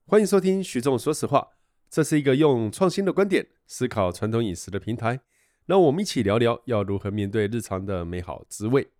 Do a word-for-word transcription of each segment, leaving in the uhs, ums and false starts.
欢迎收听徐仲说实话，这是一个用创新的观点思考传统饮食的平台。让我们一起聊聊要如何面对日常的美好滋味。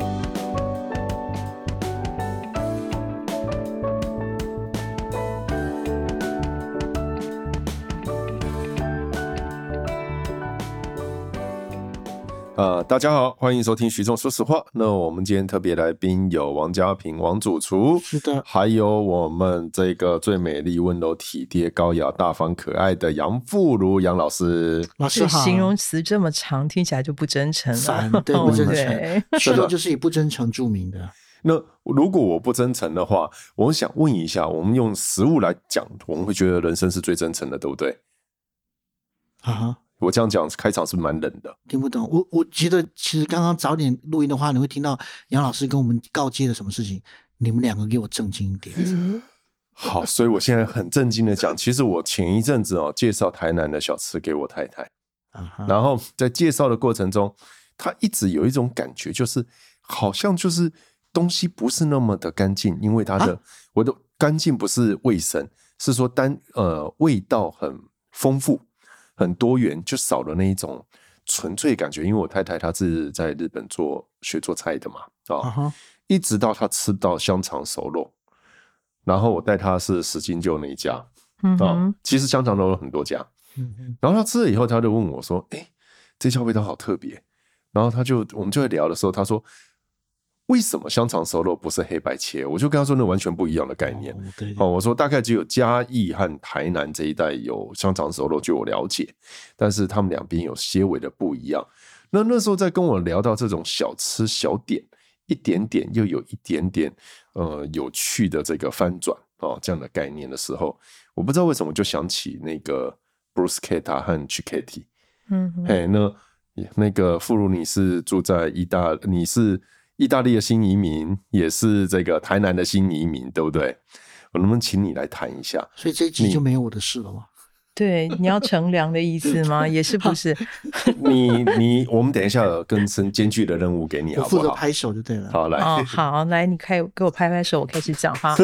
呃，大家好，欢迎收听徐仲说实话。那我们今天特别来宾有王家平王主厨， 是的， 还有我们这个最美丽、温柔、体贴、高雅、大方、可爱的杨馥如杨老师。 老师好。 形容词这么长，听起来就不真诚了。 烦，对，不真诚。徐仲就是以不真诚著名的。 那如果我不真诚的话，我想问一下，我们用食物来讲，我们会觉得人生是最真诚的，对不对？ 啊， 我这样讲开场是蛮冷的， 听不懂。我我觉得其实刚刚早点录音的话，你会听到杨老师跟我们告诫了什么事情，你们两个给我正经一点。 好，所以我现在很正经的讲，其实我前一阵子哦介绍台南的小吃给我太太， 啊、 然后在介绍的过程中，她一直有一种感觉，就是好像就是东西不是那么的干净，因为它的、啊、我的干净不是卫生，是说单呃味道很丰富。很多元，就少了那一种纯粹感觉。因为我太太她是在日本做学做菜的嘛，哦 uh-huh. 一直到她吃到香肠熟肉，然后我带她是十金臼那一家、 嗯哦、其實香腸肉有很多家、嗯、然後她吃了以後，她就問我說：“哎、欸，這家味道好特別。”然後她就我們就會聊的時候，她說：“為什麼香腸熟肉不是黑白切？”我就跟她說那完全不一樣的概念、哦對對哦、我說大概只有嘉義和台南這一帶有香腸熟肉，據我了解，但是他們兩邊有些微的不一樣。那那時候在跟我聊到這種小吃小點，一點點又有一點點呃有趣的這個翻轉、哦、這樣的概念的時候，我不知道為什麼就想起那個 bruschetta 和 cicchetti。 嗯哼， 嘿，那那個馥如你是住在意大，你是意大利的新移民，也是这个台南的新移民，对不对？我能不能请你来谈一下？ 所以这一集就没有我的事了吗？ 对，你要乘凉的意思吗？也是不是？ 你你，我们等一下有更深艰巨的任务给你，好不好？ 我负责拍手就对了。 好，来， 哦，好，来，你开给我拍拍手，我开始讲话。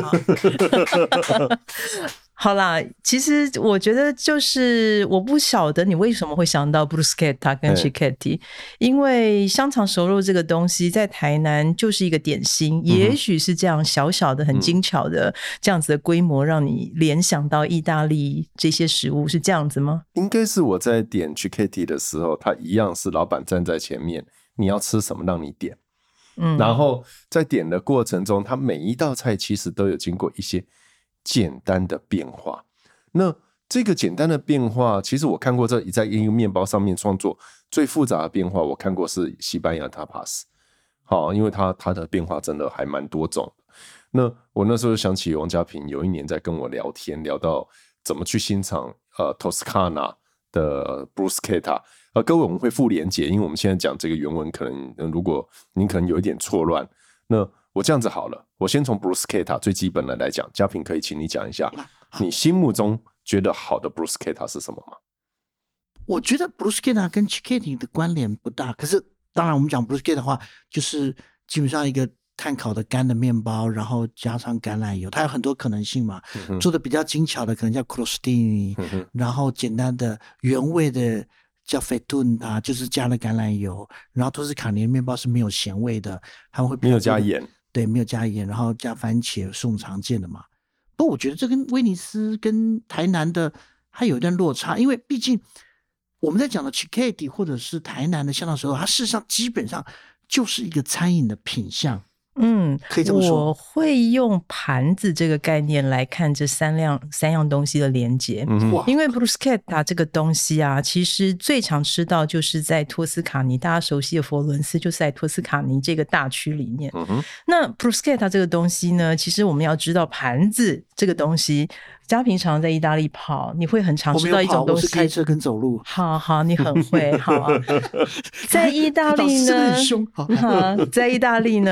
好啦，其实我觉得就是我不晓得你为什么会想到 bruschetta 跟 cicchetti， 因为香肠熟肉这个东西在台南就是一个点心、嗯、也许是这样小小的很精巧的这样子的规模让你联想到意大利这些食物，是这样子吗？ 应该是我在点 cicchetti 的时候，他一样是老板站在前面，你要吃什么让你点、嗯、然后在点的过程中，他每一道菜其实都有经过一些简单的变化。那这个简单的变化，其实我看过这在一个面包上面创作最复杂的变化，我看过是西班牙 tapas， 好，因为它它的变化真的还蛮多种。那我那时候想起王家平有一年在跟我聊天，聊到怎么去欣赏呃 Toscana 的 bruschetta， 呃，各位我们会附连结，因为我们现在讲这个原文，可能、呃、如果您可能有一点错乱，那我这样子好了，我先从 bruschetta 最基本的来讲，家平可以请你讲一下你心目中觉得好的 bruschetta 是什么吗？ 我觉得 bruschetta 跟 cicchetti 的关联不大，可是当然我们讲 bruschetta 的话，就是基本上一个炭烤的干的面包，然后加上橄榄油，它有很多可能性嘛、嗯、做的比较精巧的可能叫 crostini、嗯、然后简单的原味的叫 fettuccine 啊，就是加了橄榄油，然后托斯卡尼的面包是没有咸味的，他们会没有加盐， 对，没有加盐，然后加番茄，是我们常见的嘛。不过我觉得这跟威尼斯跟台南的还有一段落差，因为毕竟我们在讲的 cicchetti 或者是台南的香肠熟肉，它事实上基本上就是一个餐饮的品项。 嗯， 可以这么说。 我会用盘子这个概念来看这三样三样东西的连结、嗯、因为 bruschetta 这个东西啊，其实最常吃到就是在托斯卡尼，大家熟悉的佛罗伦斯就是在托斯卡尼这个大区里面、嗯、那 bruschetta 这个东西呢，其实我们要知道盘子这个东西，家平常在意大利跑，你会很常吃到一种东西，我是开车跟走路。 好好，你很会。好啊，在意大利呢， 很凶。 好，在意大利呢，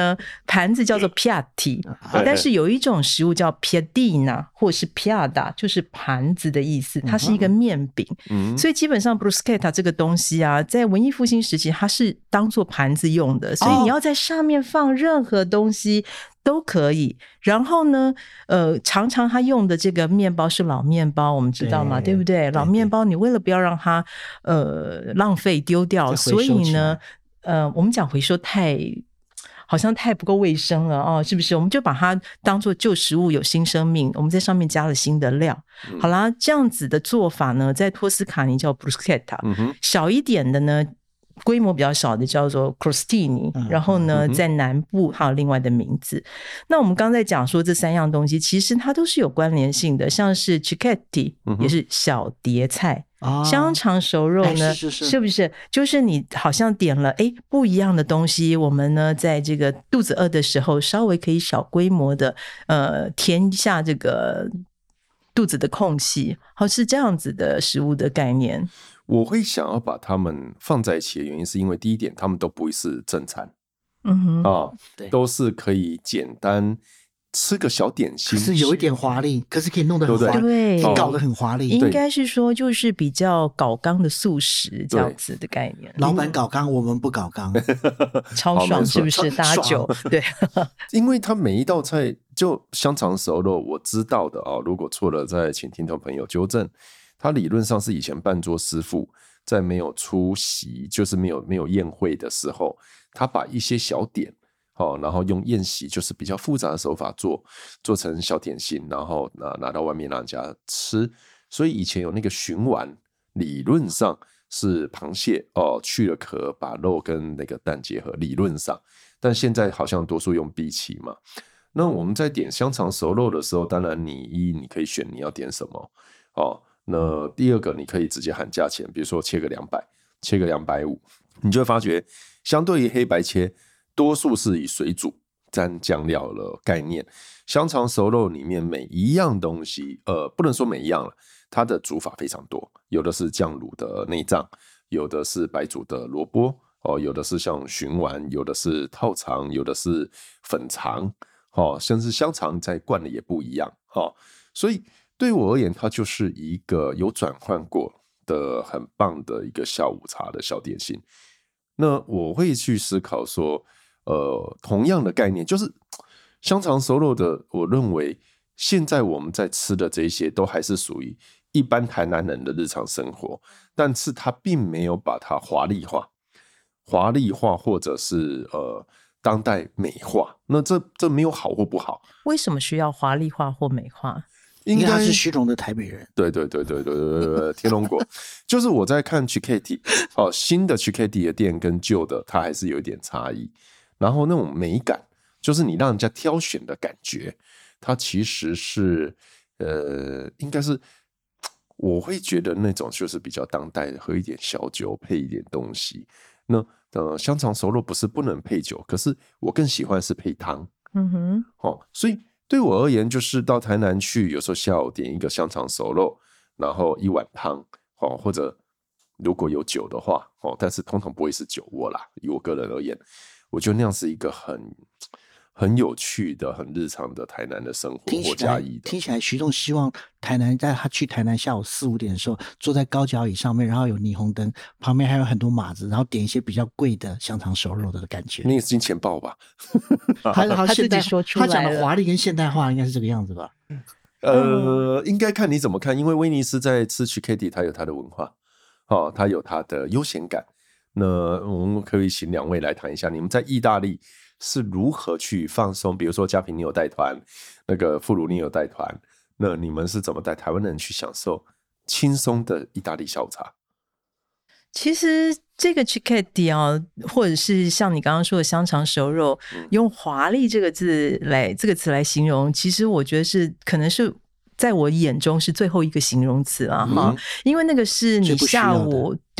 盘子叫做 piatti， 但是有一种食物叫 piadina 或是 piada， 就是盘子的意思，它是一个面饼。嗯、所以基本上 bruschetta 这个东西啊，在文艺复兴时期它是当做盘子用的，所以你要在上面放任何东西都可以。然后呢呃，常常他用的这个面包是老面包，我们知道吗？ 对, 对不对？老面包你为了不要让它呃浪费丢掉，所以呢呃，我们讲回收太好像太不够卫生了哦，是不是？我们就把它当做旧食物有新生命，我们在上面加了新的料。嗯、好啦，这样子的做法呢，在托斯卡尼叫 bruschetta，嗯、小一点的呢，规模比较小的叫做 crostini，嗯、然后呢，嗯、在南部还有另外的名字。那我们刚才讲说这三样东西，其实它都是有关联性的，像是 cicchetti，嗯、也是小碟菜。哦、香肠熟肉呢、哎、是, 是, 是, 是不是就是你好像点了哎不一样的东西，我们呢在这个肚子饿的时候稍微可以小规模的呃填一下这个肚子的空隙，好，是这样子的食物的概念。 我会想要把它们放在一起的原因是因为第一点，它们都不是正餐， 嗯哼， 啊，对，都是可以简单吃个小点心， 可是有一点华丽，可是可以弄得很华丽， 对， 搞得很华丽。 应该是说就是比较搞纲的素食这样子的概念。 老板搞纲，我们不搞纲， 超爽是不是？大酒对， 因为它每一道菜就香肠熟肉，我知道的啊，如果错了再请听众朋友纠正。它理论上是以前办桌师傅在没有出席，就是没有没有宴会的时候，他把一些小点。哦、然后用宴席就是比较复杂的手法做做成小点心，然后 拿, 拿到外面让人家吃。所以以前有那个鲟丸，理论上是螃蟹哦，去了壳把肉跟那个蛋结合，理论上，但现在好像多数用荸荠嘛。那我们在点香肠熟肉的时候，当然你一你可以选你要点什么哦。那第二个你可以直接喊价钱，比如说切个两百，切个两百五，你就会发觉相对于黑白切。多数是以水煮沾酱料的概念，香肠熟肉里面每一样东西，呃，不能说每一样了，它的煮法非常多，有的是酱卤的内脏，有的是白煮的萝卜，哦，有的是像鲟丸，有的是套肠，有的是粉肠，哦，甚至香肠在灌的也不一样，哦，所以对我而言，它就是一个有转换过的很棒的一个下午茶的小点心。那我会去思考说，呃，同样的概念，就是香肠熟肉的，我认为现在我们在吃的这些都还是属于一般台南人的日常生活，但是它并没有把它华丽化、华丽化或者是呃当代美化。那这这没有好或不好。 为什么需要华丽化或美化？ 应该他是虚荣的台北人。 对对对对对对对，天龙国就是我在看 cicchetti 哦，新的 cicchetti 的店跟旧的它还是有一点差异。然后那种美感，就是你让人家挑选的感觉，它其实是呃，应该是我会觉得那种就是比较当代的，喝一点小酒配一点东西。那呃，香肠熟肉不是不能配酒，可是我更喜欢是配汤。 嗯哼， 哦，所以对我而言，就是到台南去，有时候下午点一个香肠熟肉，然后一碗汤，哦，或者如果有酒的话，哦，但是通常不会是酒窝啦。以我个人而言。我觉得那样是一个很很有趣的、很日常的台南的生活或嘉义的。 听起来，徐仲希望台南在他去台南下午四五点的时候，坐在高脚椅上面，然后有霓虹灯，旁边还有很多马子，然后点一些比较贵的香肠熟肉的感觉。 那个是金钱豹吧？ 他他自己说出来了， 他讲的华丽跟现代化应该是这个样子吧？ 呃，应该看你怎么看，因为威尼斯在吃 cicchetti， 它有它的文化，哦，它有它的悠闲感。那我们可以请两位来谈一下，你们在意大利是如何去放松？比如说嘉平你有带团，那个傅如你有带团，那你们是怎么带台湾人去享受轻松的意大利下午茶？ 其实这个 cicchetti 啊，或者是像你刚刚说的香肠熟肉，嗯、用华丽这个字来这个词来形容，其实我觉得是可能是。在我眼中是最后一个形容词啊，哈、嗯，因为那个是你下午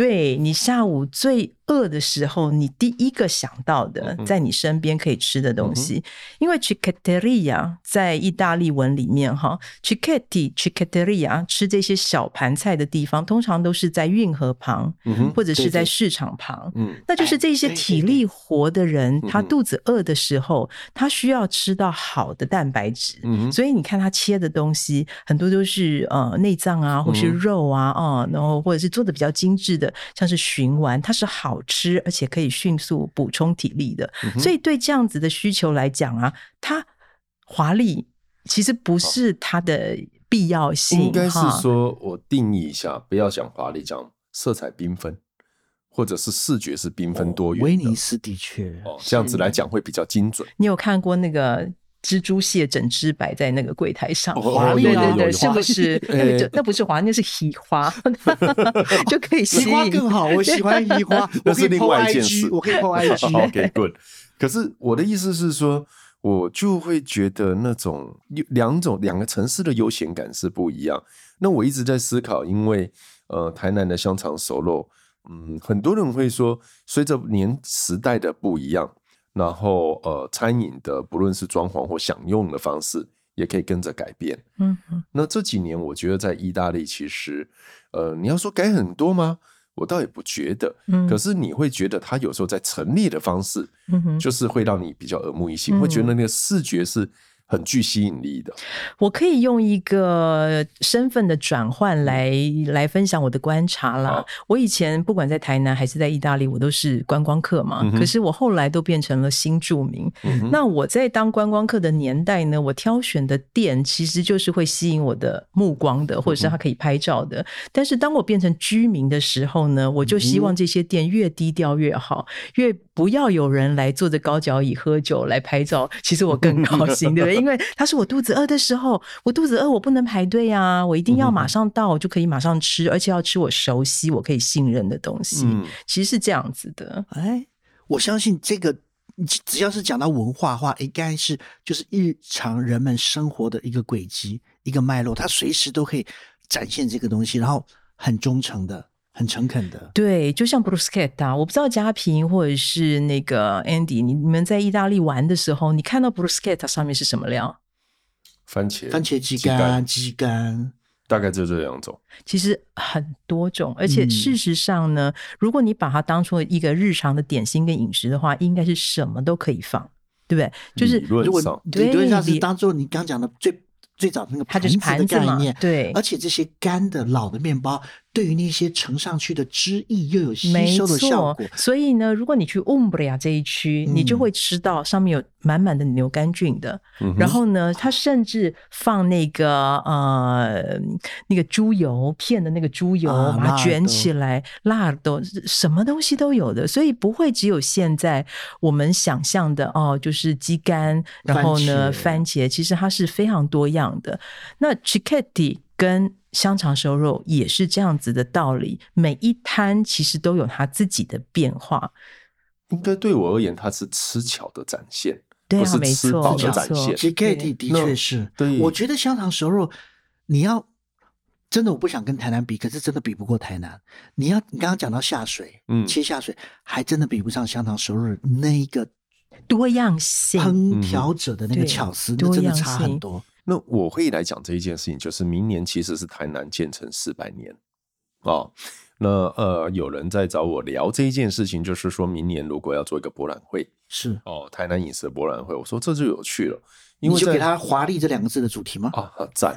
对，你下午最饿的时候，你第一个想到的在你身边可以吃的东西。嗯、因为 Ciccheteria 在意大利文里面哈 Cicchetti Ciccheteria 吃这些小盘菜的地方通常都是在运河旁、嗯、或者是在市场旁，对对，那就是这些体力活的人、嗯、他肚子饿的时候他需要吃到好的蛋白质、嗯、所以你看他切的东西很多都是呃内脏啊或是肉啊、嗯哦、然后或者是做的比较精致的像是鲟丸，它是好吃而且可以迅速补充体力的、嗯、所以对这样子的需求来讲啊，它华丽其实不是它的必要性， 应该是说我定义一下，不要讲华丽，讲色彩缤纷或者是视觉是缤纷多元的、哦、 威尼斯的确、 哦、这样子来讲会比较精准。 你有看过那个蜘蛛蟹整只摆在那个柜台上， 华丽、 哦、对对对，是不是？那个就那不是华丽，那是喜花，就可以吸引。 喜花更好，我喜欢喜花， 那是另外一件事， 我可以 po I G。OK good。可是我的意思是说，我就会觉得那种两种两个城市的悠闲感是不一样。那我一直在思考，因为呃，台南的香肠熟肉，嗯，很多人会说，随着年时代的不一样。然后呃，餐饮的不论是装潢或享用的方式也可以跟着改变。嗯哼，那这几年我觉得在意大利其实呃，你要说改很多吗？我倒也不觉得、嗯、可是你会觉得它有时候在陈列的方式、嗯、就是会让你比较耳目一新、嗯、会觉得那个视觉是很具吸引力的。 我可以用一个身份的转换来、嗯、来分享我的观察啦。我以前不管在台南还是在意大利，我都是观光客嘛、嗯、可是我后来都变成了新住民、嗯、那我在当观光客的年代呢，我挑选的店其实就是会吸引我的目光的，或者是它可以拍照的、嗯、但是当我变成居民的时候呢，我就希望这些店越低调越好，越不要有人来坐着高脚椅喝酒来拍照，其实我更高兴对不对？因为它是我肚子饿的时候，我肚子饿我不能排队啊，我一定要马上到，我就可以马上吃，而且要吃我熟悉我可以信任的东西、嗯、其实是这样子的。 哎，我相信这个只要是讲到文化的话，应该是就是日常人们生活的一个轨迹一个脉络，它随时都可以展现这个东西，然后很忠诚的很诚恳的。 对，就像 bruschetta， 我不知道嘉平或者是那个 Andy 你们在意大利玩的时候，你看到 bruschetta 上面是什么料？ 番茄番茄鸡肝鸡肝， 大概就这两种， 其实很多种，而且事实上呢、嗯、如果你把它当作一个日常的点心跟饮食的话，应该是什么都可以放，对不对？就是理论上理论上是当作你刚讲的最最早那个盘子的概念， 对， 而且这些干的老的面包对于那些盛上去的汁液又有吸收的效果， 所以呢，如果你去 Umbria 这一区、嗯、你就会吃到上面有满满的牛肝菌的、嗯、然后呢它甚至放那个呃那个猪油片的那个猪油、啊、把它卷起来，辣的什么东西都有的，所以不会只有现在我们想象的哦，就是鸡肝然后呢番茄，其实它是非常多样的。那 Cicchetti 跟香肠熟肉也是这样子的道理，每一摊其实都有它自己的变化。 应该对我而言它是吃巧的展现， 对啊， 不是吃饱的展现。 Cicchetti 的确是，我觉得香肠熟肉你要真的我不想跟台南比，可是真的比不过台南。你要你刚刚讲到下水、嗯、切下水还真的比不上香肠熟肉那一个多样性烹调者的那个巧思、嗯、那真的差很多。 那我会来讲这一件事情，就是明年其实是台南建成四百年哦。那呃，有人在找我聊这一件事情，就是说明年如果要做一个博览会， 是哦，台南饮食的博览会，我说这就有趣了，因为你就给他华丽这两个字的主题吗？ 啊，赞！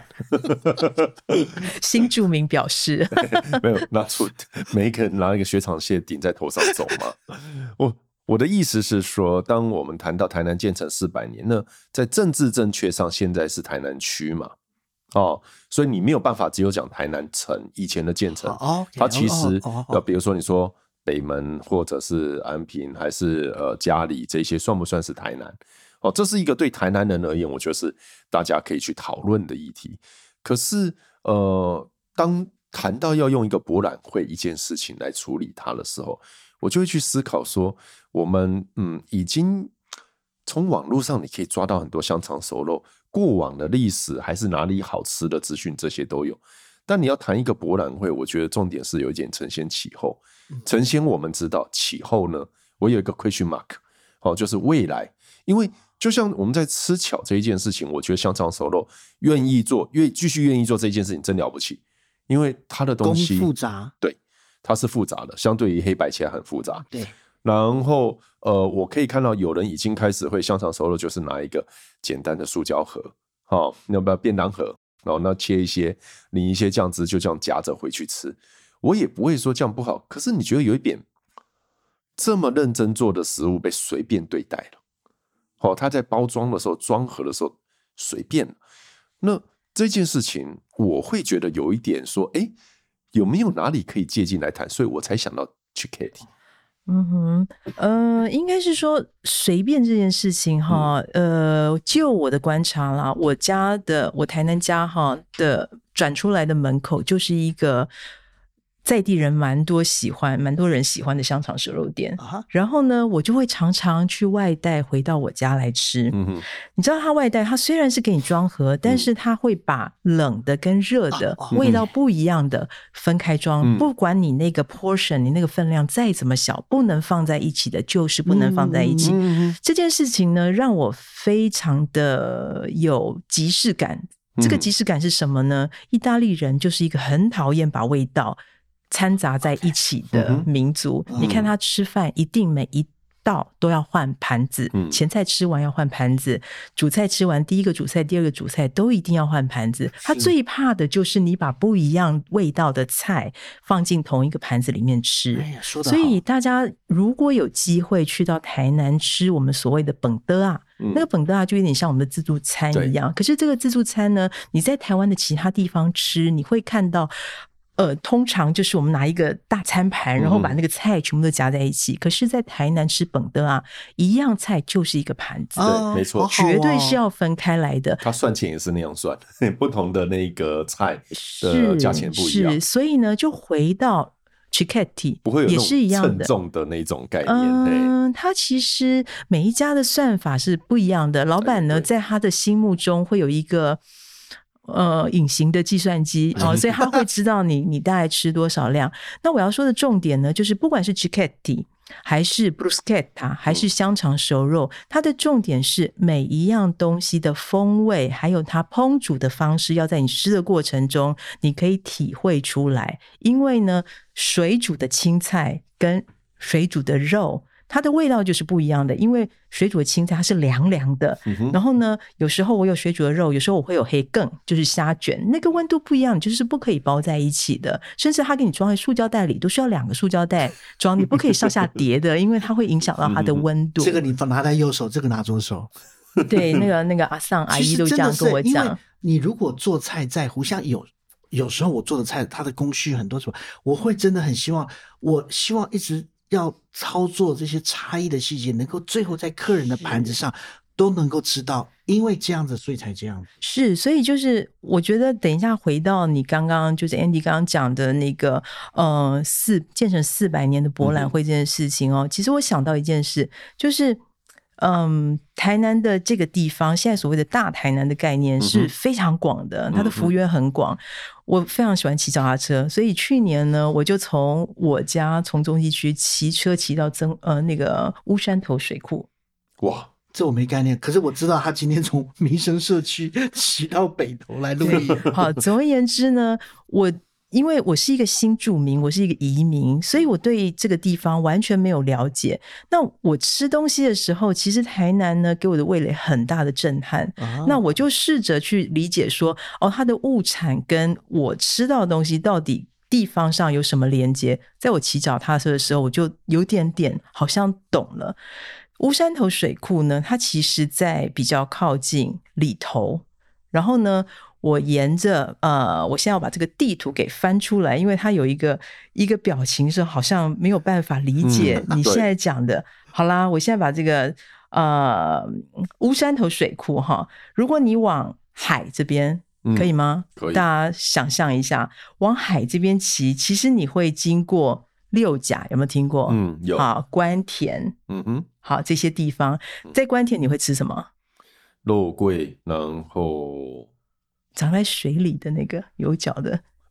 新住民表示没有拿出每一个人拿一个雪场蟹顶在头上走嘛。我我的意思是说，当我们谈到台南建成四百年，那在政治正确上，现在是台南区嘛，哦，所以你没有办法只有讲台南城以前的建成，哦 okay, 它其实、哦哦、比如说你说北门或者是安平还是呃嘉里这些，算不算是台南？哦，这是一个对台南人而言，我觉得是大家可以去讨论的议题。可是呃，当谈到要用一个博览会一件事情来处理它的时候，我就会去思考说，我们嗯已经从网络上你可以抓到很多香肠熟肉过往的历史，还是哪里好吃的资讯，这些都有。 但你要谈一个博览会，我觉得重点是有一点承先启后。承先我们知道，启后呢，我有一个 question mark， 哦，就是未来。因为就像我们在吃巧这一件事情，我觉得香肠熟肉愿意做，愿继续愿意做这一件事情真了不起，因为它的东西工复杂， 对，它是复杂的，相对于黑白切很复杂。 对。 然后呃，我可以看到有人已经开始会香肠熟肉，就是拿一个简单的塑胶盒，哦，那不便当盒，然后那切一些淋一些酱汁，就这样夹着回去吃。我也不会说这样不好，可是你觉得有一点这么认真做的食物被随便对待了，哦，他在包装的时候装盒的时候随便了，那这件事情我会觉得有一点说，哎，有没有哪里可以借鉴来谈？所以我才想到去 Kitty。 嗯哼，呃，应该是说随便这件事情哈，嗯、呃，就我的观察啦，我家的我台南家哈的转出来的门口就是一个在地人蛮多喜欢、蛮多人喜欢的香肠蛇肉店。Uh-huh. 然后呢，我就会常常去外带回到我家来吃。嗯哼，你知道他外带，他虽然是给你装盒，但是他会把冷的跟热的、嗯、味道不一样的分开装。嗯、不管你那个 portion， 你那个分量再怎么小，不能放在一起的，就是不能放在一起。嗯、这件事情呢，让我非常的有即视感。这个即视感是什么呢？意大利人就是一个很讨厌把味道掺杂在一起的民族，嗯、你看他吃饭一定每一道都要换盘子，嗯、前菜吃完要换盘子，主菜吃完第一个主菜第二个主菜都一定要换盘子。他最怕的就是你把不一样味道的菜放进同一个盘子里面吃。哎呀，说得好。所以大家如果有机会去到台南吃我们所谓的本德啊，嗯、那个本德啊就有点像我们的自助餐一样，可是这个自助餐呢，你在台湾的其他地方吃，你会看到呃，通常就是我们拿一个大餐盘，然后把那个菜全部都夹在一起。嗯、可是在台南吃本德啊，一样菜就是一个盘子， 对，没错， 绝对是要分开来的。 他算钱也是那样算，不同的那个菜的价钱不一样。 是，所以呢，就回到 Cicchetti 不会有也是一样的称重的那种概念。 嗯，它其实每一家的算法是不一样的。老板呢，在他的心目中会有一个呃，隐形的计算机哦，所以他会知道你你大概吃多少量。那我要说的重点呢，就是不管是 Cicchetti 还是 bruschetta 还是香肠熟肉，它的重点是每一样东西的风味，还有它烹煮的方式，要在你吃的过程中，你可以体会出来。因为呢，水煮的青菜跟水煮的肉，它的味道就是不一样的，因为水煮的青菜它是凉凉的，嗯、然后呢，有时候我有水煮的肉，有时候我会有黑更，就是虾卷，那个温度不一样，就是不可以包在一起的，甚至它给你装在塑胶袋里，都需要两个塑胶袋装，你不可以上下叠的，因为它会影响到它的温度。 这个你拿在右手，这个拿左手。 对，那个那个阿桑阿姨都这样跟我讲。 你如果做菜在乎，像有有时候我做的菜，它的工序很多什么，我会真的很希望，我希望一直要操作这些差异的细节，能够最后在客人的盘子上都能够吃到，因为这样子所以才这样子。 是，所以就是我觉得等一下回到你刚刚就是 Andy 刚刚讲的那个呃四建成四百年的博览会这件事情哦，嗯、其实我想到一件事，就是嗯，台南的这个地方，现在所谓的大台南的概念是非常广的，嗯、它的幅员很广。我非常喜欢骑脚踏车，所以去年呢，我就从我家从中西区骑车骑到曾呃那个乌山头水库。 哇，这我没概念，可是我知道他今天从民生社区骑到北投来录音。 好，总而言之呢，我。因为我是一个新住民，我是一个移民，所以我对这个地方完全没有了解。那我吃东西的时候，其实台南呢给我的味蕾很大的震撼。啊、那我就试着去理解说，哦，它的物产跟我吃到的东西到底地方上有什么连接？在我骑脚踏车的时候，我就有点点好像懂了。乌山头水库呢，它其实在比较靠近里头，然后呢。我沿着呃，我现在要把这个地图给翻出来，因为它有一个一个表情是好像没有办法理解你现在讲的。嗯、好啦，我现在把这个呃乌山头水库哈，如果你往海这边、嗯、可以吗？ 可以。 大家想象一下，往海这边骑，其实你会经过六甲，有没有听过？ 嗯，有。 好，关田， 嗯哼， 好这些地方，在关田你会吃什么？ 肉桂，然后。 长在水里的那个有脚的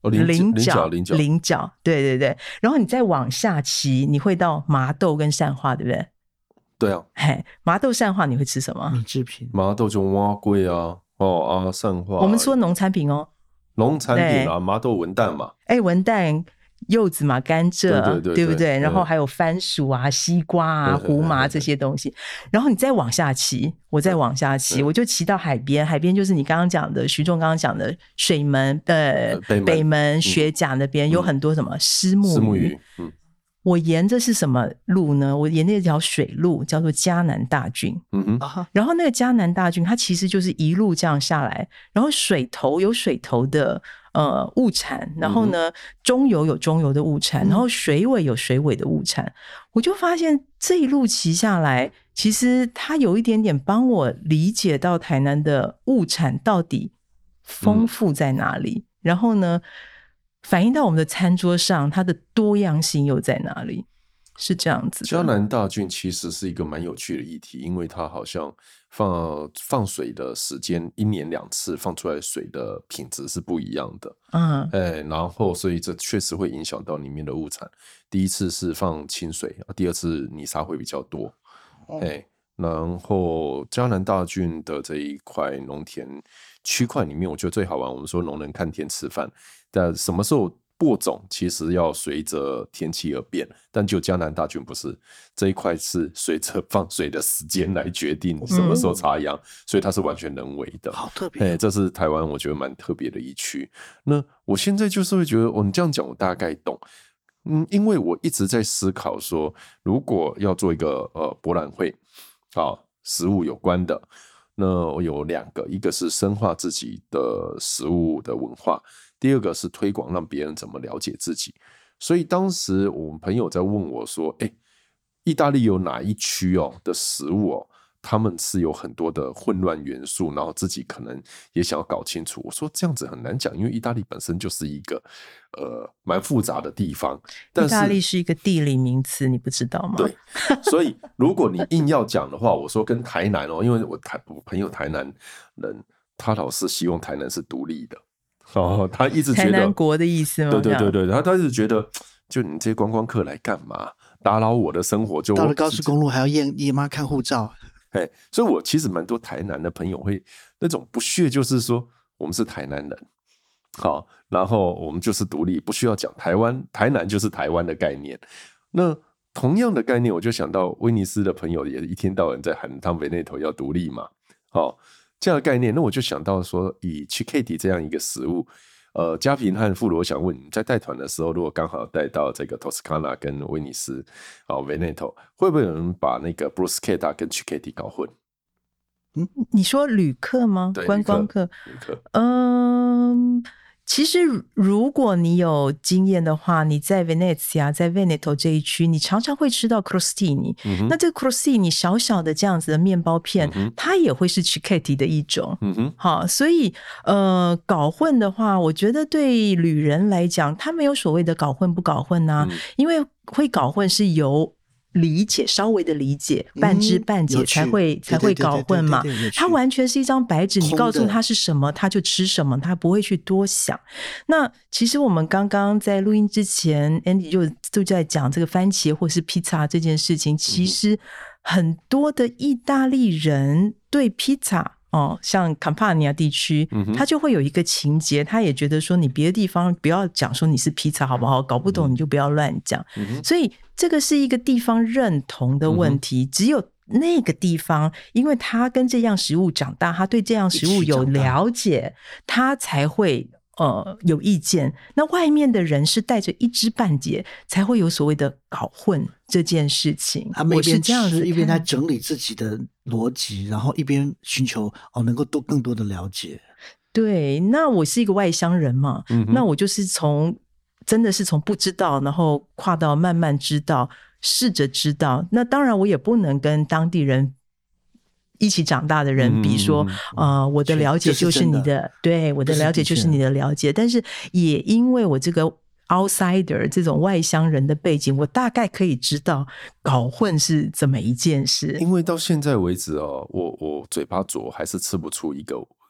哦、菱角菱角菱角，对对对。然后你再往下骑，你会到麻豆跟善化，对不对？ 对啊。 嘿，麻豆善化你会吃什么？ 米制品。 麻豆就碗粿啊，哦啊善化。 我们说农产品哦， 农产品啊，麻豆文旦嘛， 哎，文旦。柚子嘛，甘蔗， 对对 对, 对不对？ 嗯、 然后还有番薯啊、西瓜啊、胡麻这些东西。然后你再往下骑，我再往下骑，我就骑到海边。海边就是你刚刚讲的，徐仲刚刚讲的水门、呃北门、北门学甲那边、嗯、有很多什么虱目鱼。 虱目鱼，嗯。 我沿着是什么路呢？我沿那条水路叫做嘉南大郡， 嗯哼， 然后那个嘉南大郡它其实就是一路这样下来，然后水头有水头的呃物产，然后呢、嗯、中游有中游的物产，然后水尾有水尾的物产、嗯、我就发现这一路骑下来，其实它有一点点帮我理解到台南的物产到底丰富在哪里、嗯、然后呢反映到我们的餐桌上，它的多样性又在哪里？是这样子的。 嘉南大郡其实是一个蛮有趣的议题，因为它好像放放水的时间一年两次，放出来水的品质是不一样的。 嗯， 哎，然后所以这确实会影响到里面的物产。第一次是放清水，第二次泥沙会比较多。哎、嗯，然后嘉南大郡的这一块农田区块里面，我觉得最好玩。我们说农人看天吃饭。但什么时候播种其实要随着天气而变，但就嘉南大郡不是，这一块是随着放水的时间来决定什么时候插秧、嗯、所以它是完全人为的， 好特别、哦、 这是台湾我觉得蛮特别的一区。那我现在就是会觉得哦，你这样讲我大概懂，嗯，因为我一直在思考说，如果要做一个呃博览会，好，食物有关的，那我有两个，一个是深化自己的食物的文化，第二个是推广让别人怎么了解自己。所以当时我们朋友在问我说，哎，意大利有哪一区哦的食物哦，他们是有很多的混乱元素，然后自己可能也想要搞清楚。我说这样子很难讲，因为意大利本身就是一个呃蛮复杂的地方。但是意大利是一个地理名词，你不知道吗？ 对，所以如果你硬要讲的话，我说跟台南哦，因为我台我朋友台南人，他老是希望台南是独立的。哦，他一直觉得台南国的意思吗？ 对对对对，他他一直觉得，就你这些观光客来干嘛？打扰我的生活就。 到了高速公路还要验姨妈看护照。 哎，所以我其实蛮多台南的朋友会那种不屑，就是说我们是台南人，好，然后我们就是独立，不需要讲台湾，台南就是台湾的概念。那同样的概念，我就想到威尼斯的朋友也一天到晚在喊他们维内头要独立嘛，好。这样的概念，那我就想到说，以 Cicchetti 这样一个食物，呃，嘉平和富罗，我想问你在带团的时候，如果刚好带到这个 Toscana 跟威尼斯，啊 Veneto， 会不会有人把那个 Bruschetta 跟 Cicchetti 搞混？ 嗯，你说旅客吗？观光客， 旅客， 嗯。其实如果你有经验的话，你在 Venezia 在 Veneto 这一区，你常常会吃到 crostini、嗯、那这个 crostini 小小的这样子的面包片、嗯、它也会是 Cicchetti 的一种、嗯、好，所以呃，搞混的话，我觉得对旅人来讲，他没有所谓的搞混不搞混啊、嗯、因为会搞混是由理解，稍微的理解，半知半解才会、嗯、才会搞混嘛。它完全是一张白纸，你告诉他是什么，他就吃什么，他不会去多想。那其实我们刚刚在录音之前 ，Andy 就就在讲这个番茄或是披萨这件事情。其实很多的意大利人对披萨。哦，像坎帕尼亚地区、嗯、他就会有一个情节，他也觉得说你别的地方不要讲说你是披萨好不好，搞不懂你就不要乱讲、嗯、所以这个是一个地方认同的问题、嗯、只有那个地方因为他跟这样食物长大，他对这样食物有了解，他才会呃有意见。那外面的人是带着一知半解，才会有所谓的搞混这件事情。 他们一边吃一边在整理自己的逻辑，然后一边寻求哦能够多更多的了解。 对，那我是一个外乡人嘛、嗯、那我就是从真的是从不知道然后跨到慢慢知道，试着知道。那当然我也不能跟当地人一起长大的人比说、嗯、呃，我的了解就是你的，对，我的了解就是你的了解。但是也因为我这个 outsider 这种外乡人的背景，我大概可以知道搞混是怎么一件事。 因为到现在为止哦，我我嘴巴拙还是吃不出一个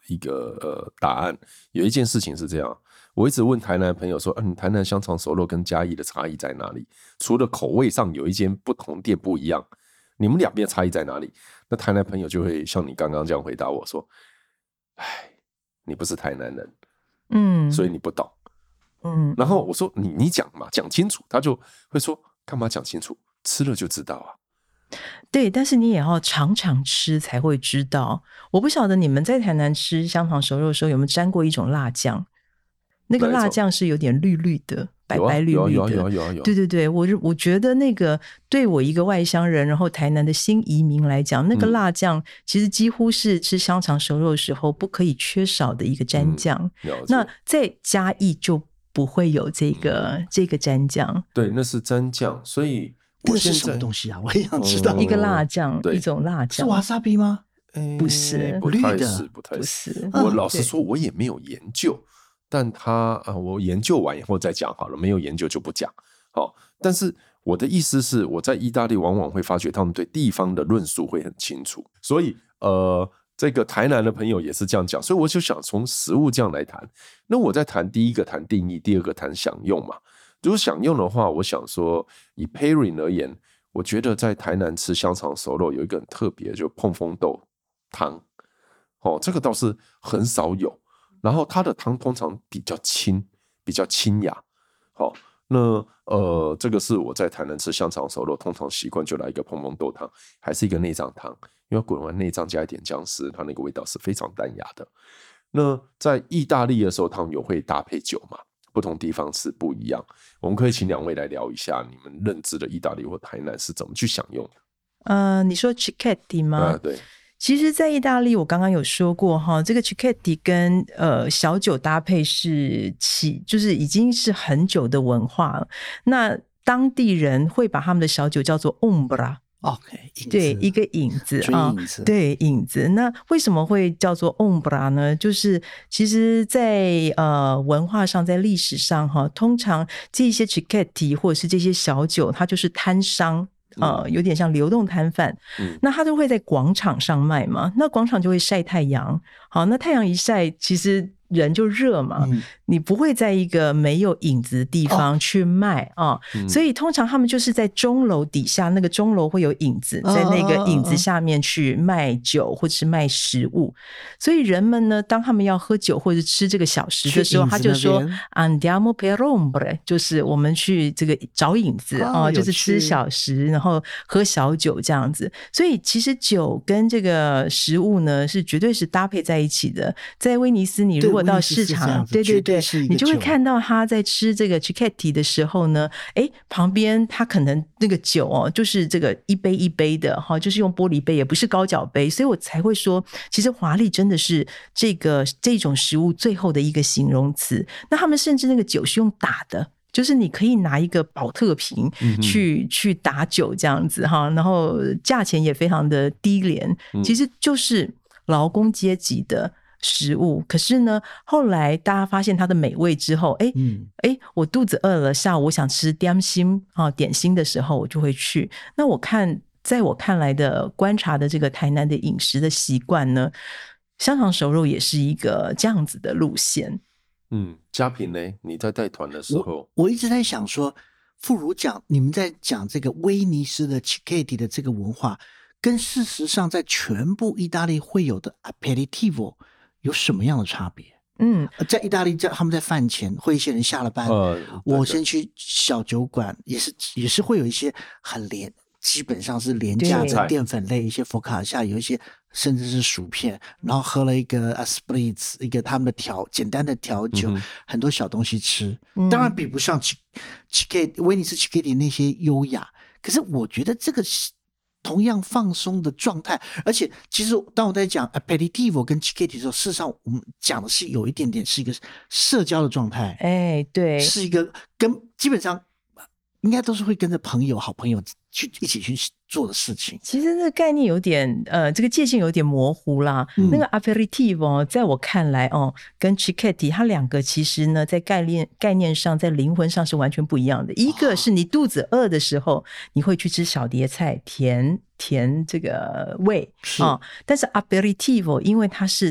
一个呃答案。有一件事情是这样，我一直问台南的朋友说，嗯、啊，台南香肠熟肉跟嘉义的差异在哪里？除了口味上有一间不同店不一样，你们两边差异在哪里？那台南朋友就会像你刚刚这样回答我说，哎，你不是台南人，嗯，所以你不懂，嗯。然后我说你你讲嘛，讲清楚，他就会说干嘛讲清楚？吃了就知道啊。 对，但是你也要常常吃才会知道。我不晓得你们在台南吃香肠熟肉的时候有没有沾过一种辣酱，那个辣酱是有点绿绿的，白白绿绿的。有啊有啊有啊有啊。对对对，我我觉得那个对我一个外乡人，然后台南的新移民来讲，那个辣酱其实几乎是吃香肠熟肉的时候不可以缺少的一个蘸酱。嗯、那在嘉义就不会有这个、嗯、这个蘸酱。 对，那是蘸酱，所以。 这是什么东西啊？我也想知道。 一个辣酱，一种辣酱， 是瓦萨比吗？ 不是， 不太是，不太是。我老实说，我也没有研究，但他啊，我研究完以后再讲好了，没有研究就不讲。好，但是我的意思是，我在意大利往往会发觉他们对地方的论述会很清楚，所以呃，这个台南的朋友也是这样讲，所以我就想从食物这样来谈。那我在谈第一个谈定义，第二个谈享用嘛。如果想用的话，我想说以 pairing 而言，我觉得在台南吃香肠熟肉有一个很特别，就碰风豆汤，哦，这个倒是很少有。然后它的汤通常比较清，比较清雅。好、哦，那呃，这个是我在台南吃香肠熟肉，通常习惯就来一个碰风豆汤，还是一个内脏汤，因为滚完内脏加一点姜丝，它那个味道是非常淡雅的。那在意大利的时候，他们有会搭配酒嘛？不同地方是不一样，我们可以请两位来聊一下你们认知的意大利或台南是怎么去享用的。 呃，你说 cicchetti 吗？ 啊，对。 其实，在意大利，我刚刚有说过哈，这个 cicchetti 跟呃小酒搭配是起，就是已经是很久的文化了。那当地人会把他们的小酒叫做 ombra。OK， 对，一个影子啊、哦，对，影子。那为什么会叫做 ombra 呢？就是其实在呃文化上，在历史上哈，通常这些 cicchetti 或者是这些小酒，它就是摊商。呃，有点像流动摊贩、嗯，那他都会在广场上卖嘛，那广场就会晒太阳，好，那太阳一晒，其实人就热嘛、嗯，你不会在一个没有影子的地方去卖啊、哦嗯，所以通常他们就是在钟楼底下，那个钟楼会有影子，在那个影子下面去卖酒或者是卖食物，所以人们呢，当他们要喝酒或者吃这个小食的时候，他就说 Andiamo per ombre， 就是我们去这个找影子啊、哦，就是吃小食，然后喝小酒这样子。所以其实酒跟这个食物呢，是绝对是搭配在一起的。在威尼斯，你如果到市场，对对对，你就会看到他在吃这个 cicchetti 的时候呢，哎，旁边他可能那个酒哦，就是这个一杯一杯的哈，就是用玻璃杯，也不是高脚杯，所以我才会说，其实华丽真的是这个这种食物最后的一个形容词。那他们甚至那个酒是用打的。就是你可以拿一个保特瓶去、嗯、去打酒这样子哈，然后价钱也非常的低廉，其实就是劳工阶级的食物。可是呢，后来大家发现它的美味之后，哎、嗯欸、我肚子饿了，下午我想吃点心啊点心的时候，我就会去。那我看，在我看来的观察的这个台南的饮食的习惯呢，香肠熟肉也是一个这样子的路线。 嗯，嘉平呢？你在带团的时候， 我, 我一直在想说，傅如讲你们在讲这个威尼斯的 cicchetti 的这个文化，跟事实上在全部意大利会有的 aperitivo 有什么样的差别？嗯，在意大利，在他们在饭前，会一些人下了班，呃、我先去小酒馆，也是也是会有一些很廉，基本上是廉价的淀粉类，一些佛卡夏，有一些。甚至是薯片，然后喝了一个 spritz， 一个他们的调简单的调酒、嗯，很多小东西吃，当然比不上 cicchetti 威尼斯 cicchetti 那些优雅。可是我觉得这个同样放松的状态，而且其实当我在讲 aperitivo 跟 cicchetti 的时候，事实上我们讲的是有一点点是一个社交的状态， 哎，对， 是一个跟基本上应该都是会跟着朋友、好朋友去一起去做的事情。 其实这个概念有点呃，这个界限有点模糊啦。嗯、那个 aperitivo 在我看来哦，跟 cicchetti 它两个其实呢，在概念概念上，在灵魂上是完全不一样的。一个是你肚子饿的时候，你会去吃小碟菜，填填这个胃啊、哦。但是 aperitivo 因为它是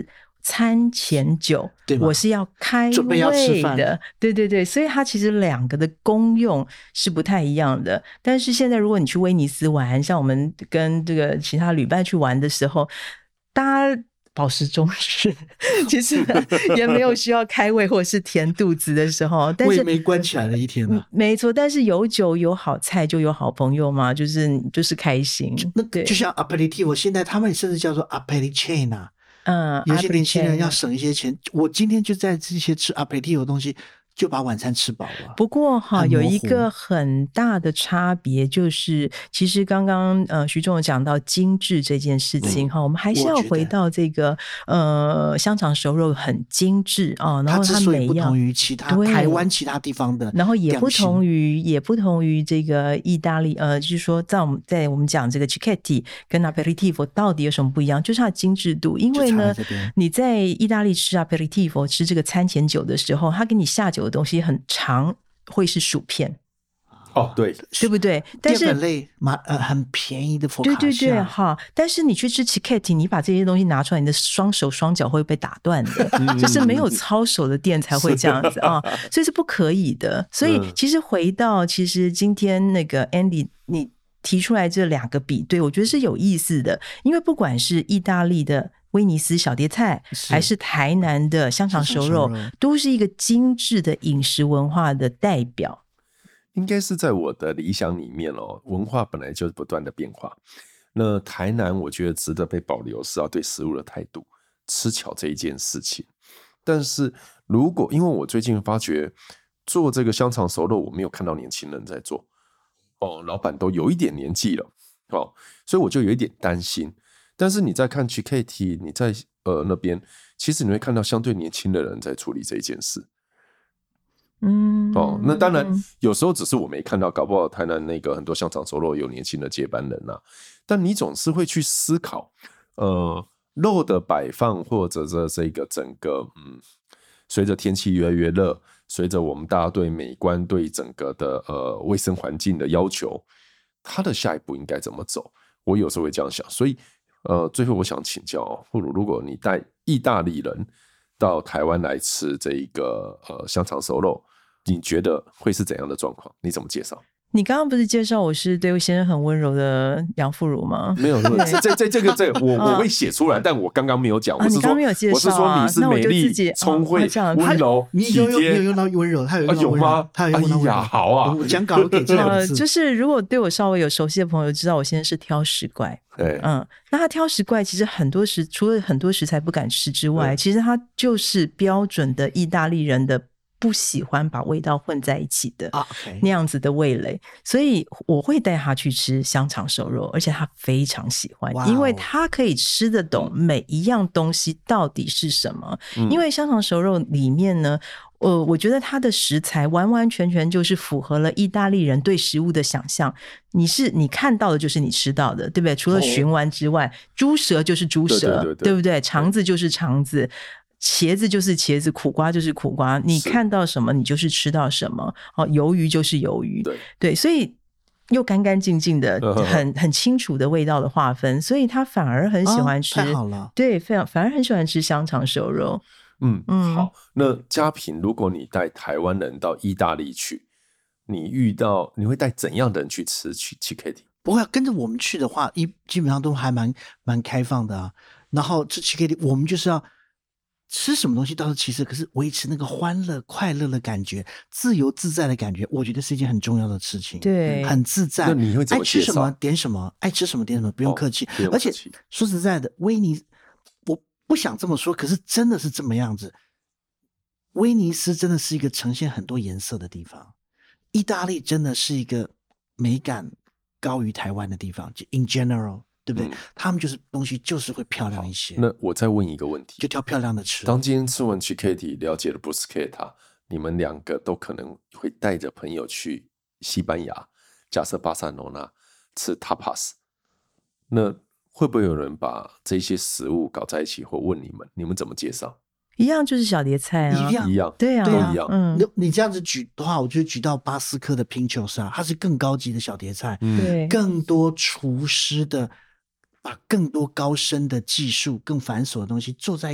餐前酒， 对吗？ 我是要开胃的，对对对，所以它其实两个的功用是不太一样的。但是现在如果你去威尼斯玩，像我们跟这个其他旅伴去玩的时候，大家饱食终日，其实也没有需要开胃或者是填肚子的时候，但是胃没关起来的一天啊， 没错。但是有酒有好菜就有好朋友嘛，就是就是开心。 那就像 aperitivo， 现在他们甚至叫做 apericena。 嗯， 有些年轻人要省一些钱，我今天就在这些吃 aperitivo 的东西，就把晚餐吃饱了。 不过哈，有一个很大的差别，就是其实刚刚呃徐总有讲到精致这件事情哈、嗯，我们还是要回到这个呃香肠熟肉很精致啊、哦，然后它每样不同于其他台湾其他地方的， 然后也不同于也不同于这个意大利呃，就是说在我们在我们讲这个 Cicchetti 跟 Aperitivo 到底有什么不一样，就是它的精致度。因为呢，你在意大利吃 Aperitivo 吃这个餐前酒的时候，它给你下酒的东西很长，会是薯片。 哦，对， 对不对？但是淀粉类嘛，呃，很便宜的佛卡夏。 对对对，哈。但是你去吃 Cicchetti， 你把这些东西拿出来，你的双手双脚会被打断的，就是没有操守的店才会这样子啊，所以是不可以的。所以其实回到，其实今天那个 Andy 你提出来这两个比对，我觉得是有意思的，因为不管是意大利的威尼斯小碟菜，还是台南的香肠熟肉，都是一个精致的饮食文化的代表。 应该是在我的理想里面哦，文化本来就是不断的变化。那台南我觉得值得被保留是要对食物的态度，吃巧这一件事情。但是如果因为我最近发觉做这个香肠熟肉，我没有看到年轻人在做哦，老板都有一点年纪了哦，所以我就有一点担心。但是你在看 Cicchetti， 你在呃那边，其实你会看到相对年轻的人在处理这一件事。 嗯， 哦，那当然有时候只是我没看到，搞不好台南那个很多香肠熟肉有年轻的接班人啊。但你总是会去思考，呃，肉的摆放或者这这个整个，嗯，随着天气越来越热，随着我们大家对美观、对整个的呃卫生环境的要求，它的下一步应该怎么走？我有时候会这样想。所以，呃，最后我想请教哦，不如如果你带意大利人到台湾来吃这一个呃香肠熟肉，你觉得会是怎样的状况？你怎么介绍？ 你刚刚不是介绍我是对我先生很温柔的杨馥如吗？ 没有，这这这这个这个我我会写出来，但我刚刚没有讲。我是说，我是说你是美丽、聪慧、温柔、体贴。 你有用到温柔，他有用到温柔吗？ 他有用到温柔。 哎呀，好啊！ 我讲稿给这两个字。 就是如果对我稍微有熟悉的朋友知道，我先生是挑食怪。嗯，那他挑食怪，其实很多食除了很多食材不敢吃之外，其实他就是标准的意大利人的。不喜欢把味道混在一起的、 啊 okay、 那样子的味蕾，所以我会带他去吃香肠熟肉，而且他非常喜欢， wow、 因为他可以吃得懂每一样东西到底是什么。嗯、因为香肠熟肉里面呢，呃，我觉得它的食材完完全全就是符合了意大利人对食物的想象。你是你看到的就是你吃到的，对不对？除了鲟丸之外，哦、猪舌就是猪舌，对, 对, 对, 对, 对不对？肠子就是肠子。茄子就是茄子，苦瓜就是苦瓜，你看到什么你就是吃到什么。哦，鱿鱼就是鱿鱼，对对，所以又干干净净的，很很清楚的味道的划分，所以他反而很喜欢吃。 哦、太好了， 对，非常反而很喜欢吃香肠熟肉。 嗯嗯，好。那嘉平，如果你带台湾人到意大利去，你遇到你会带怎样的人去吃去 Cicchetti？ 不会跟着我们去的话，一基本上都还蛮蛮开放的啊。然后吃 Cicchetti， 我们就是要。吃什么东西倒是其次，可是维持那个欢乐、快乐的感觉、自由自在的感觉，我觉得是一件很重要的事情。 对， 很自在。 那你会怎么爱吃什么点什么，爱吃什么点什么，不用客气。哦、而且说实在的，威尼斯，我不想这么说，可是真的是这么样子。威尼斯真的是一个呈现很多颜色的地方，意大利真的是一个美感高于台湾的地方，就 in general。对不对、嗯？他们就是东西就是会漂亮一些。 那我再问一个问题， 就挑漂亮的吃。 当今天吃完 Cicchetti， 了解了 Bruschetta， 你们两个都可能会带着朋友去西班牙，假设巴塞罗那吃 tapas， 那会不会有人把这些食物搞在一起，或问你们，你们怎么介绍？ 一样就是小碟菜啊， 一样一样， 对啊， 都一样。 嗯， 你这样子举的话，我就举到巴斯克的拼球沙，它是更高级的小碟菜， 对、 嗯，更多厨师的。把更多高深的技术、更繁琐的东西做在一个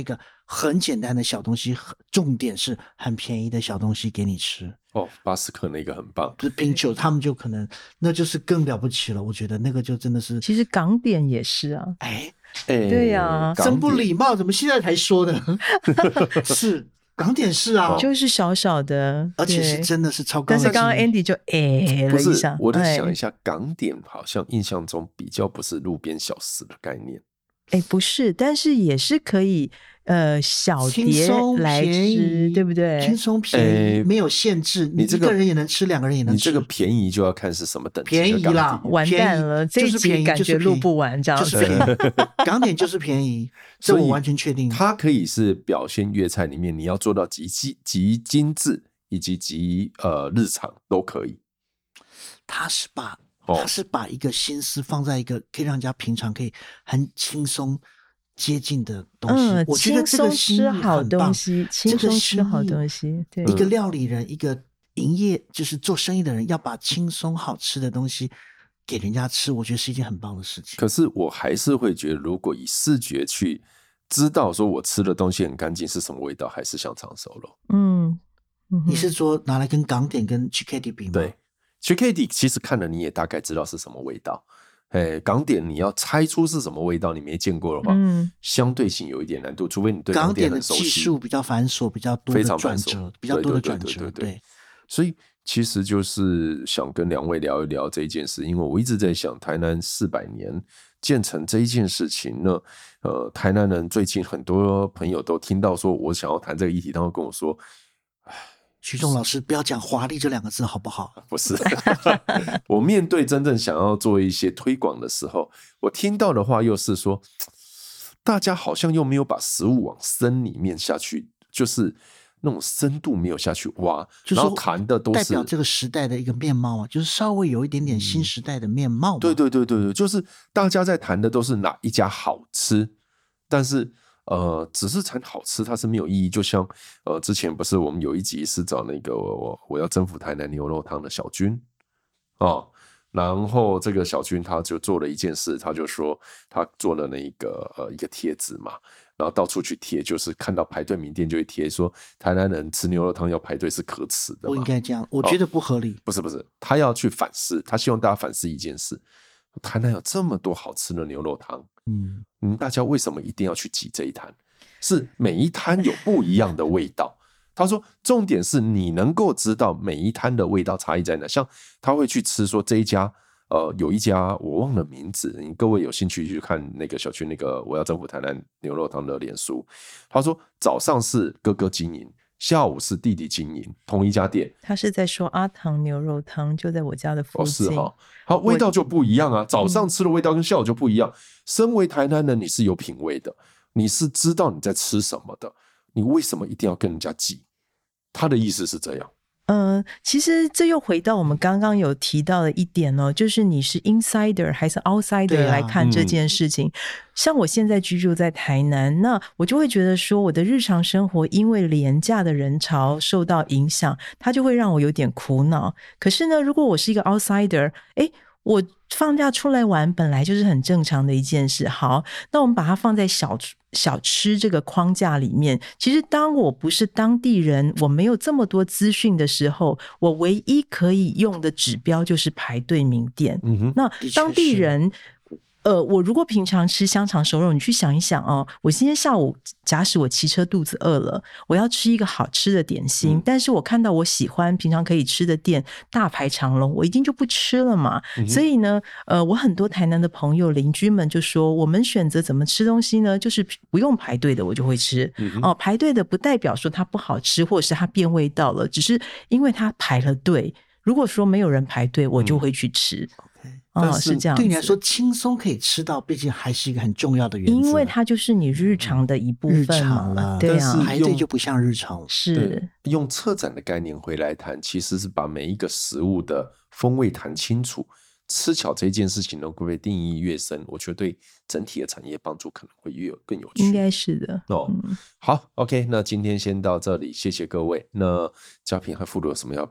很简单的小东西，重点是很便宜的小东西给你吃。 哦，巴斯克那个很棒， 就是拼酒，他们就可能那就是更了不起了。我觉得那个就真的是， 其实港点也是啊， 哎哎， 对呀、啊， 真不礼貌，怎么现在才说的？是港点是啊， 就是小小的， 而且是真的是超高级。 但是刚刚 Andy 就哎了一下， 我再想一下，港点好像印象中比较不是路边小吃的概念。 哎，不是，但是也是可以，呃，小碟来吃，对不对？ 轻松便宜，没有限制，你一个人也能吃，两个人也能吃。 你这个便宜就要看是什么等级。 便宜啦， 完蛋了，这一集感觉录不完，这样子。港点就是便宜，这我完全确定。 它可以是表现粤菜里面你要做到极极精致以及极呃日常都可以。 它是把。他是把一个心思放在一个可以让人家平常可以很轻松接近的东西。 嗯， 我觉得这个心意很棒， 好东西，轻松吃好东西。对， 一个料理人，一个营业就是做生意的人，要把轻松好吃的东西给人家吃，我觉得是一件很棒的事情。 可是我还是会觉得，如果以视觉去知道说我吃的东西很干净是什么味道，还是香肠熟肉。 嗯， 你是说拿来跟港点跟 Chiketi 比吗？ 对。Chiketi 其实看了你也大概知道是什么味道，哎，港点你要猜出是什么味道，你没见过的话，嗯，相对性有一点难度，除非你对港点很熟悉。 港点的技术比较繁琐，比较多的转折，比较多的转折， 对对对, 对, 对, 对。 所以其实就是想跟两位聊一聊这一件事，因为我一直在想，台南四百年建成这一件事情呢，呃，台南人最近很多朋友都听到说我想要谈这个议题，他会跟我说，唉。 徐仲老师，不要讲华丽这两个字好不好？ 不是，我面对真正想要做一些推广的时候，我听到的话又是说，大家好像又没有把食物往深里面下去，就是那种深度没有下去挖， 就是、 然后谈的都是代表这个时代的一个面貌啊，就是稍微有一点点新时代的面貌嘛。 对对对对对，就是大家在谈的都是哪一家好吃，但是。呃，只是谈好吃，它是没有意义。就像呃，之前不是我们有一集是找那个我我要征服台南牛肉汤的小军哦，然后这个小军他就做了一件事，他就说他做了那个呃一个贴纸嘛，然后到处去贴，就是看到排队名店就会贴说台南人吃牛肉汤要排队是可耻的嘛。 不应该这样，我觉得不合理。 哦、不是不是，他要去反思，他希望大家反思一件事。台南有这么多好吃的牛肉汤，嗯嗯，大家为什么一定要去挤这一摊？是每一摊有不一样的味道。他说，重点是你能够知道每一摊的味道差异在哪。像他会去吃说这一家，呃，有一家我忘了名字，你各位有兴趣去看那个小区那个我要征服台南牛肉汤的脸书。他说早上是哥哥经营。下午是弟弟经营，同一家店。 他是在说阿唐牛肉汤就在我家的附近。 哦，是哈，好，味道就不一样啊。早上吃的味道跟下午就不一样。身为台南人，你是有品味的，你是知道你在吃什么的，你为什么一定要跟人家挤？他的意思是这样。 嗯，其实这又回到我们刚刚有提到的一点哦，就是你是 insider 还是 outsider 来看这件事情。啊嗯、像我现在居住在台南，那我就会觉得说，我的日常生活因为廉价的人潮受到影响，它就会让我有点苦恼。可是呢，如果我是一个 outsider， 哎，我放假出来玩本来就是很正常的一件事。好，那我们把它放在小小吃这个框架里面，其实当我不是当地人，我没有这么多资讯的时候，我唯一可以用的指标就是排队名店。嗯哼，那当地人呃，我如果平常吃香肠熟肉，你去想一想哦，我今天下午假使我骑车肚子饿了，我要吃一个好吃的点心，嗯、但是我看到我喜欢平常可以吃的店大排长龙，我一定就不吃了嘛。嗯、所以呢，呃，我很多台南的朋友邻居们就说，我们选择怎么吃东西呢？就是不用排队的我就会吃。嗯、哦，排队的不代表说它不好吃，或者是它变味道了，只是因为它排了队。如果说没有人排队，我就会去吃。嗯哦， 是这样。 对你来说，轻松可以吃到，毕竟还是一个很重要的原则。 因为它就是你日常的一部分嘛。日常了， 对啊， 排队就不像日常。 是用策展的概念回来谈，其实是把每一个食物的风味谈清楚。吃巧这件事情能够被定义越深，我觉得对整体的产业帮助可能会越更有趣。 应该是的。 哦，嗯、好 ，OK， 那今天先到这里，谢谢各位。那嘉平和傅鲁有什么要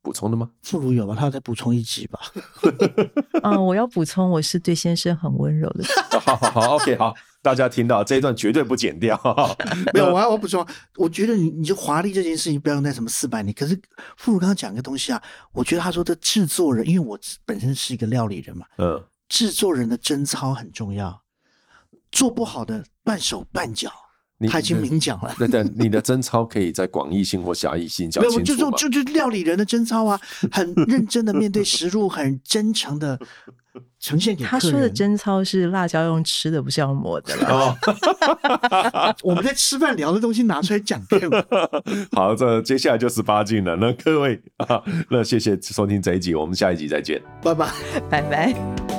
补充的吗？ 傅如有吧，他要再补充一集吧。 嗯，我要补充，我是对先生很温柔的。 好好好 ，OK， 好，大家听到这一段绝对不剪掉。 没有，我要我补充，我觉得你你就华丽这件事情不要用在什么四百年。可是傅如刚刚讲一个东西啊，我觉得他说的制作人，因为我本身是一个料理人嘛，嗯，制作人的贞操很重要，做不好的断手断脚。他已经明讲了。 对对，你的贞操可以在广义性或狭义性讲清楚吗？ 没有，就就就料理人的贞操啊，很认真的面对食物，很真诚的呈现给客人。 他说的贞操是辣椒用吃的，不是要抹的了。 哦、我们在吃饭聊的东西拿出来讲给我。 好，这接下来就十八禁了。那各位啊，那谢谢收听这一集，我们下一集再见， 拜拜， 拜拜。